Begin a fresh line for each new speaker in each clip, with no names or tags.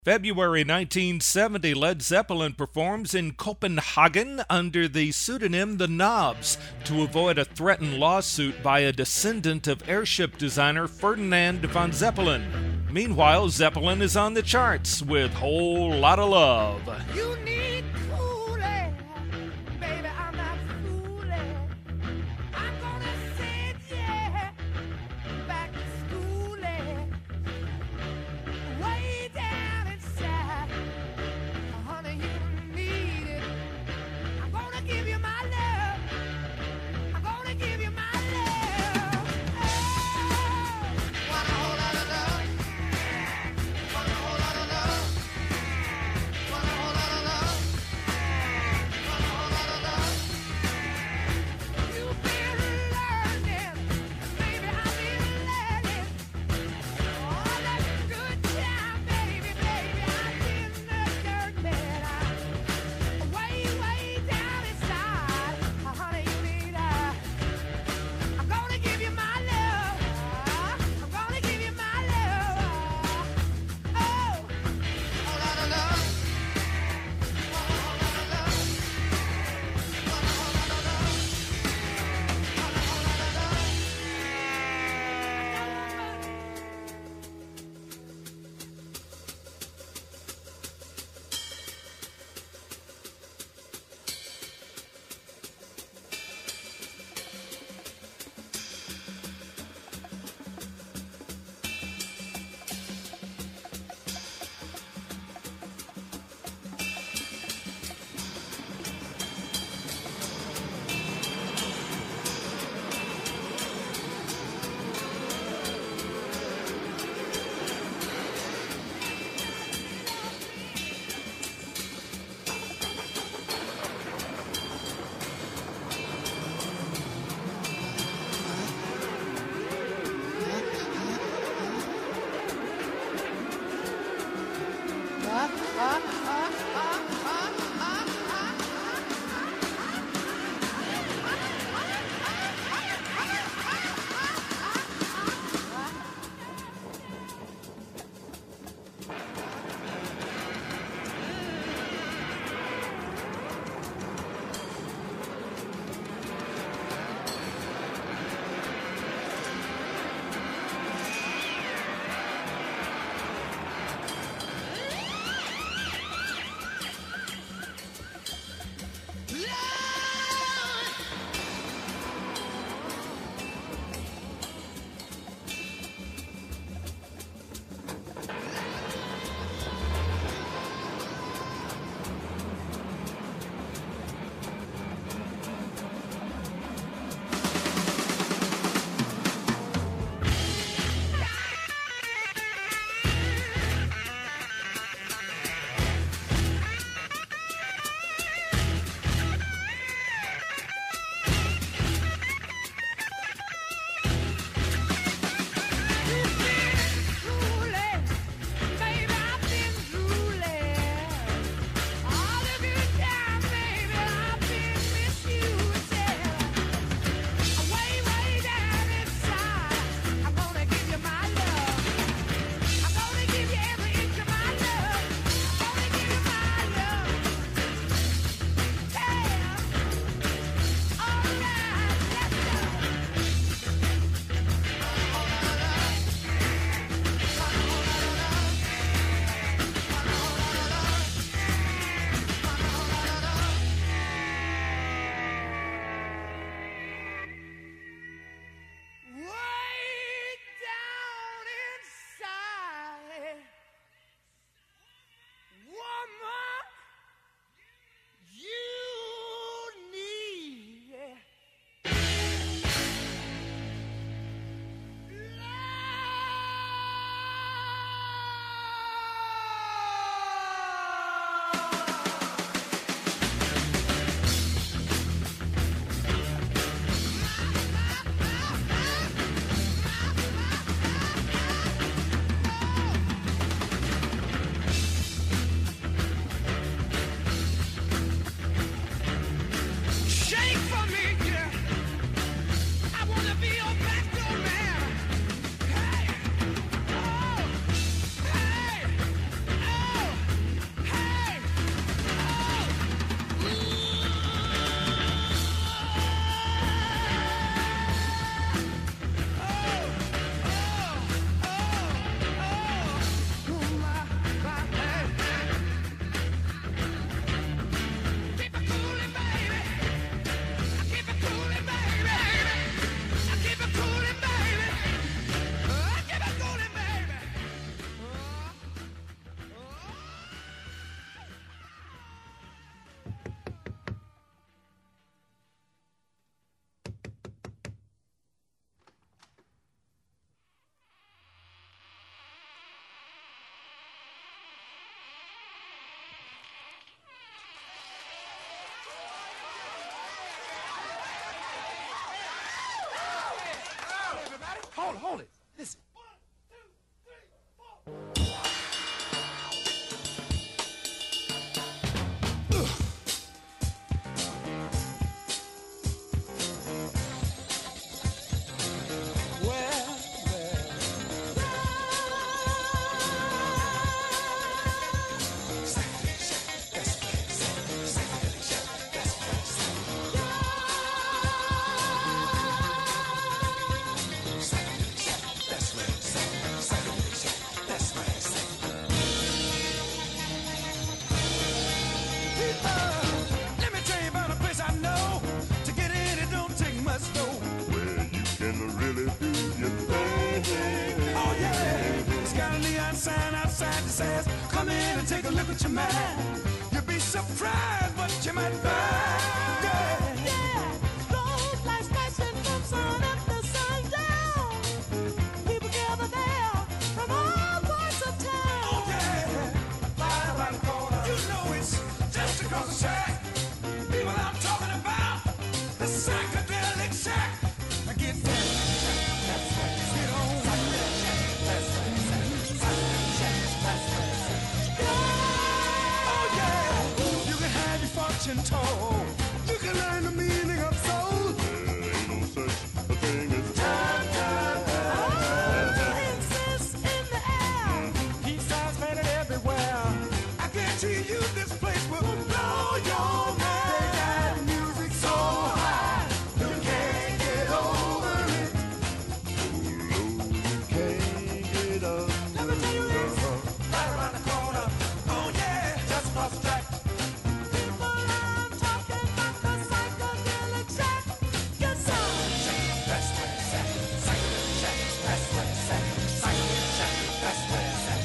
February 1970, Led Zeppelin performs in Copenhagen under the pseudonym The Knobs to avoid a threatened lawsuit by a descendant of airship designer Ferdinand von Zeppelin. Meanwhile, Zeppelin is on the charts with Whole Lotta Love.
You need cooling, baby, I'm not fooling. I'm gonna send you back to schooling. Way down inside, honey, you need it. I'm gonna give you my love. I'm gonna give you my love. Oh, want a whole lot of love. Want a whole lot of love. Want a whole lot of love. Want a whole lot of love. You've been learning, baby, I've been learning. All that good time, baby, I've been the dirt man. I'm way down inside, honey, you need I'm gonna give you my love. I'm gonna give you my love. Oh, whole lot of love. Want a whole lot of love. Want a whole lot of love. Want a whole lot of love. in and take a look at your man. You'll be surprised what you might find. Yeah. Road lights flashing from sun up to sundown. People gather there from all parts of town. Oh yeah. Right around the corner. You know it's just across the track. People I'm talking about, the psychedelic shack. I get that. Get on. Oh yeah. You can have your fortune told. You can learn the meaning of soul.
There ain't no such a thing as
Time. Incense in the air. Peace signs painted everywhere. I guarantee you this place will blow your mind. They got music so high, you can't get over it.
you can't get up.
Let me tell you this. Right around the corner. Oh yeah, just across the track. People, I'm talking about the psychedelic shack. Get some. That's where it's at. Psychedelic shack. That's where it's at. Psychedelic shack. That's where it's at.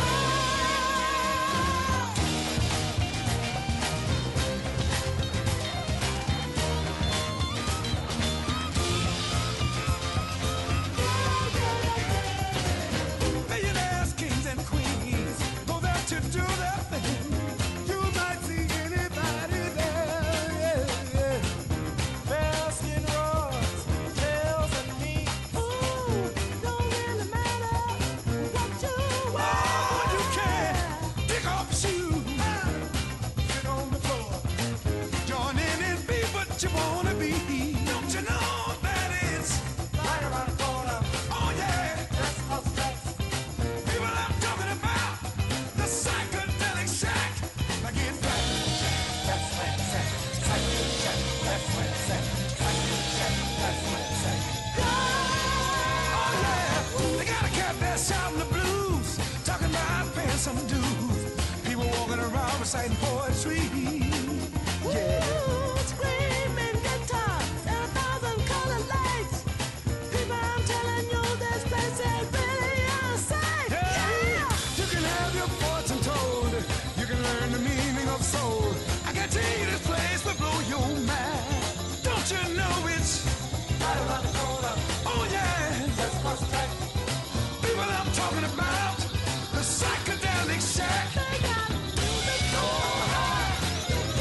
Millionaires, kings, and queens go there to do their thing. You might see anybody there. Yeah. Fair skin rods, tails, and meat. Ooh, don't really matter what you wear. Oh, you can take off your shoes, sit on the floor, join in and be what you wanna be. Don't you know that it's right around the corner? Oh yeah, that's across the tracks. People I'm talking about, the psychedelic shack. Now get back. That's where it's at. Psychedelic shack. That's where it's at. Psychedelic shack. That's where it's at. Oh yeah, they got a cat there shouting the blues, talking about paying some dues. People walking around reciting poetry. Yeah. Screaming guitars and 1,000 colored lights. People, I'm telling you, this place is really a sight. Yeah. You can have your fortune told. You can learn the meaning of soul. I guarantee you this place will blow your mind. Don't you know it's right around the corner? Oh yeah, just across the track. People, I'm talking about the psychedelic shack. They got music so high, you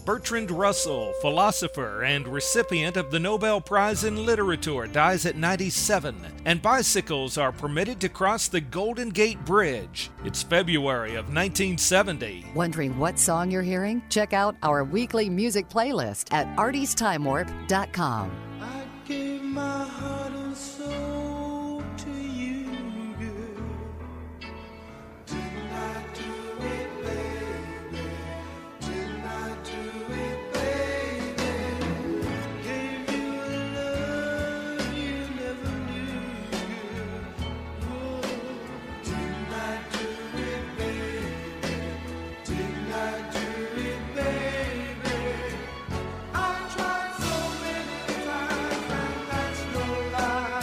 Bertrand Russell, philosopher and recipient of the Nobel Prize in Literature, dies at 97. And bicycles are permitted to cross the Golden Gate Bridge. It's February of 1970.
Wondering what song you're hearing? Check out our weekly music playlist at artiestimewar.com.
I gave my heart and soul to you, girl. Didn't I do it, baby? Didn't I do it, baby? Gave you a love you never knew, girl. Oh, didn't I do it, baby? Didn't I do it, baby? I tried so many times, and that's no lie.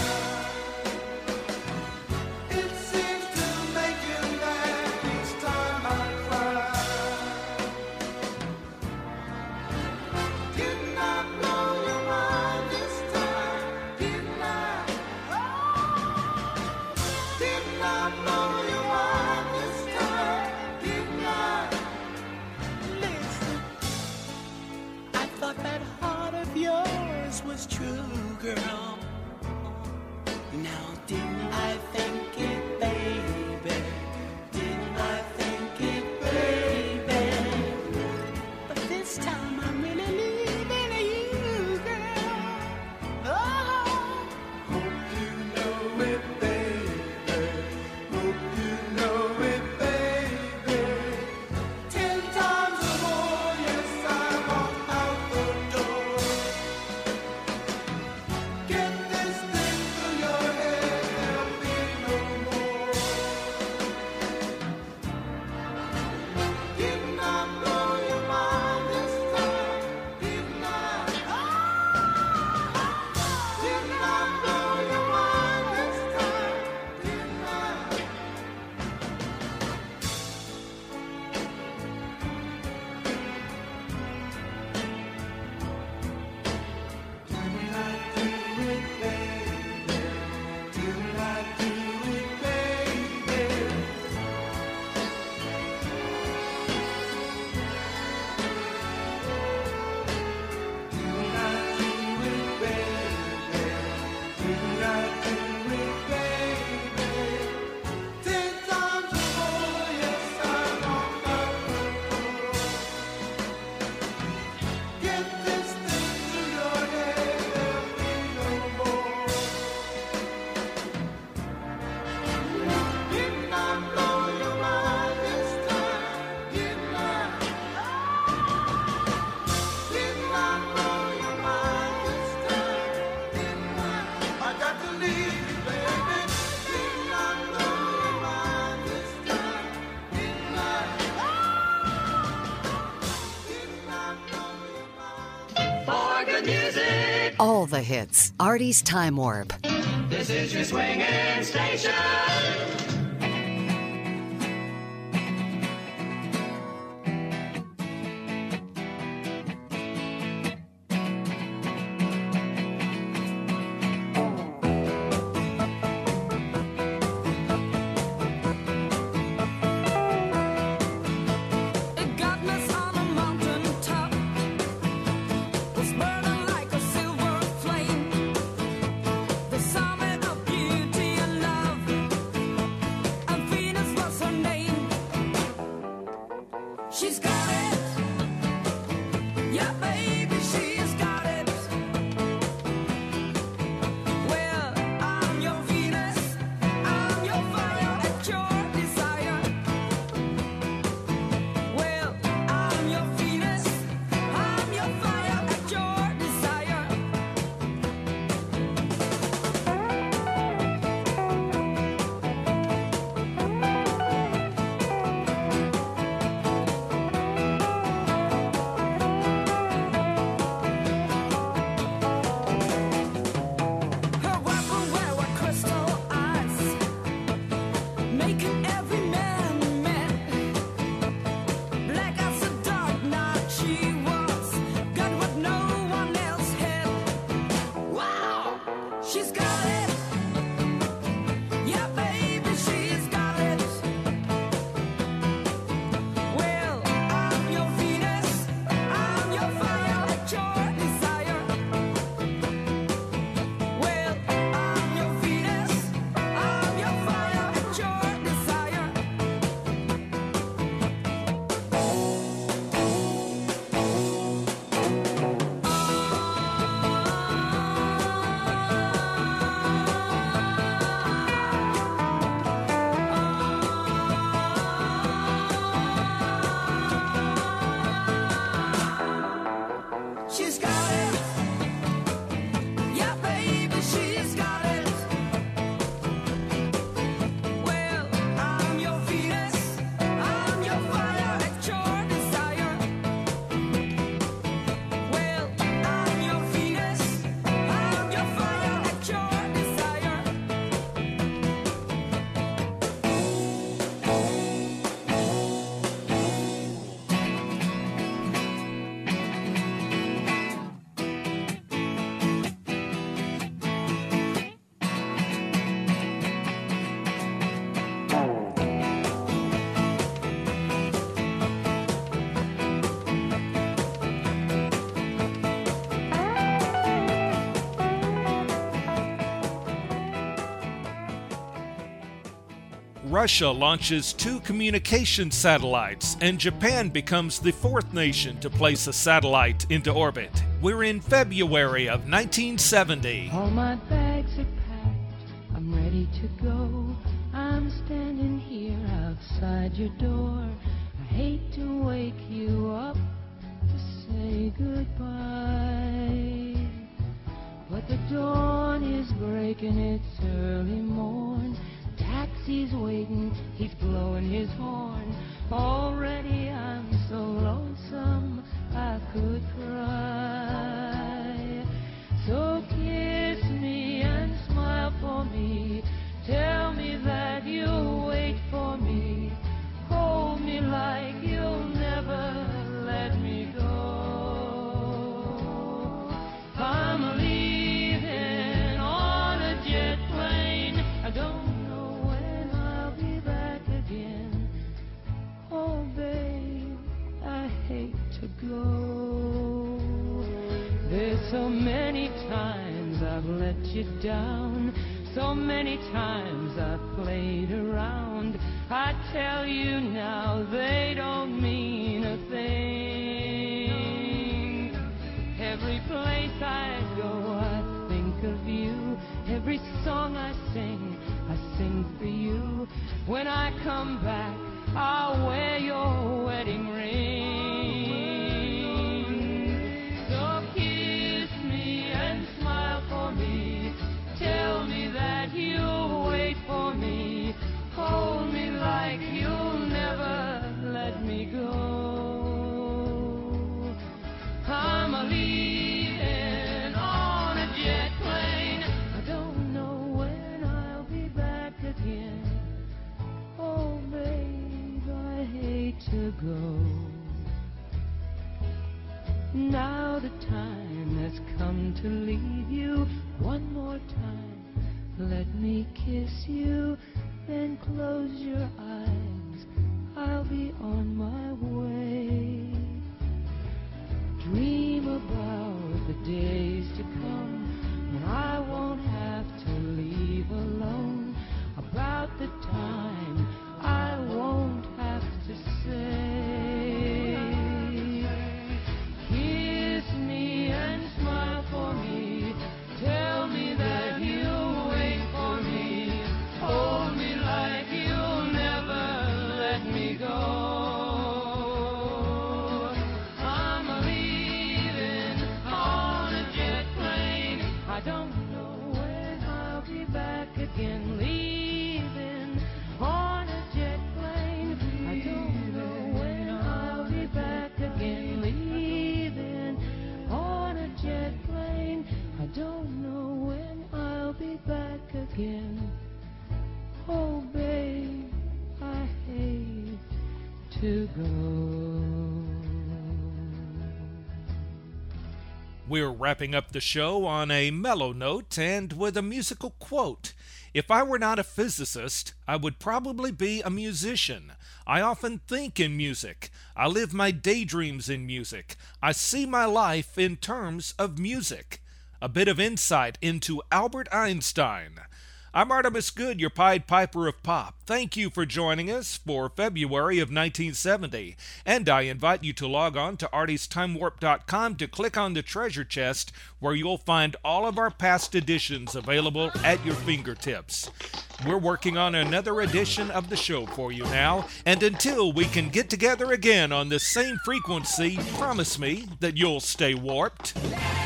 It seems to make you mad each time I cry. Didn't I blow your mind this time? Didn't I? Didn't I blow your mind this time? Didn't I? Listen. I thought that heart of yours was true, girl. Now didn't I think it, baby? Didn't I think it, baby? But this time I'm really leaving you, girl. Oh, hope you know it, baby. Hope you know it, baby. 10 times or more, yes, I walk out the door. Get this thing through your head, there'll be no more. Didn't I blow your mind this time? Didn't I? Didn't I blow your mind this time? Didn't I? Didn't I do it, baby? Didn't I do it, baby? Didn't I do it, baby? Didn't I do it, baby? 10 times or more, yes, I walked out the door. Get this thing through your head, there'll be no more. Didn't I blow your mind this time? Didn't I? Didn't I blow your mind this time? Didn't I? I got to leave you, baby. Didn't I blow your mind this time? Didn't I? Didn't I blow your mind?
For good music,
All the hits. Artie's Time Warp.
this is your swinging station.
Godless on a mountain top was burning like a silver flame. The summit of beauty and love, and Venus was her name. She's got it, yeah, baby, she's got it. Well, I'm your Venus, I'm your fire at your desire. Well, I'm your Venus, I'm your fire at your desire.
Russia launches 2 communication satellites, and Japan becomes the 4th nation to place a satellite into orbit. We're in February of 1970.
All my bags are packed, I'm ready to go. I'm standing here outside your door. I hate to wake you up to say goodbye, but the dawn is breaking, it's early morn. Taxi's waiting, he's blowing his horn. Already I'm so lonesome I could cry. So kiss me and smile for me. Tell me that you'll wait for me. Hold me like you'll never let me go. I'm leaving on a jet plane. I don't know when I'll be back again. Oh, babe, I hate to go. There's so many times I've let you down. So many times I've played around. I tell you now, they don't mean a thing. Every place I go, I think of you. Every song I sing for you. When I come back, I'll wear your wedding ring. So kiss me and smile for me. Tell me that you'll wait for me. Hold me like you'll never let me go. I'm leaving on a jet plane. I don't know when I'll be back again. Oh, babe, I hate to go. Now the time has come to leave you. One more time, let me kiss you, then close your eyes. I'll be on my way. Dream about the days to come when I won't have to leave alone. About the time I won't have to say. Kiss me and smile for me. Tell me that you'll wait for me. Hold me like you'll never let me go. I'm leaving on a jet plane. I don't know when I'll be back again. Leaving on a jet plane. I don't know when I'll be back again. Leaving on a jet plane. I don't know when I'll be back again. Oh, babe, I hate to go.
We're wrapping up the show on a mellow note and with a musical quote. If I were not a physicist, I would probably be a musician. I often think in music. I live my daydreams in music. I see my life in terms of music. A bit of insight into Albert Einstein. I'm Artemis Good, your Pied Piper of Pop. Thank you for joining us for February of 1970. And I invite you to log on to artiesttimewarp.com to click on the treasure chest where you'll find all of our past editions available at your fingertips. We're working on another edition of the show for you now, and until we can get together again on the same frequency, promise me that you'll stay warped.